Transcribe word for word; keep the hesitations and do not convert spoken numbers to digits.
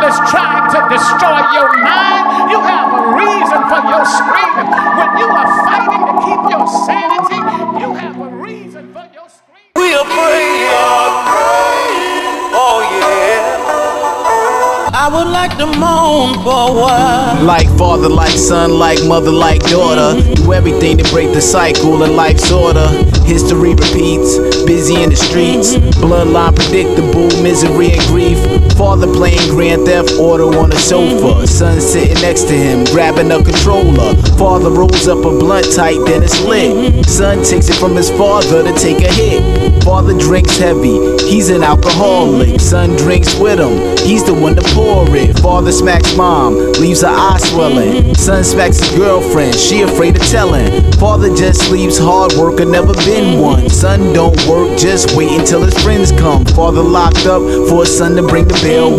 is trying to destroy your mind, you have a reason for your screaming. When you are fighting to keep your sanity, you have a reason for your screaming. We are praying, oh yeah. I would like to moan for a while. Like father, like son, like mother, like daughter. Do everything to break the cycle of life's order. History repeats, busy in the streets. Bloodline predictable, misery and grief. Father playing Grand Theft Auto on a sofa. Son sitting next to him, grabbing a controller. Father rolls up a blunt tight, then it's lit. Son takes it from his father to take a hit. Father drinks heavy, he's an alcoholic. Son drinks with him, he's the one to pour it. Father smacks mom, leaves her eye swelling. Son smacks his girlfriend, she afraid of telling. Father just sleeps, hard worker, never been one. Son don't work, just wait until his friends come. Father locked up for his son to bring the bail.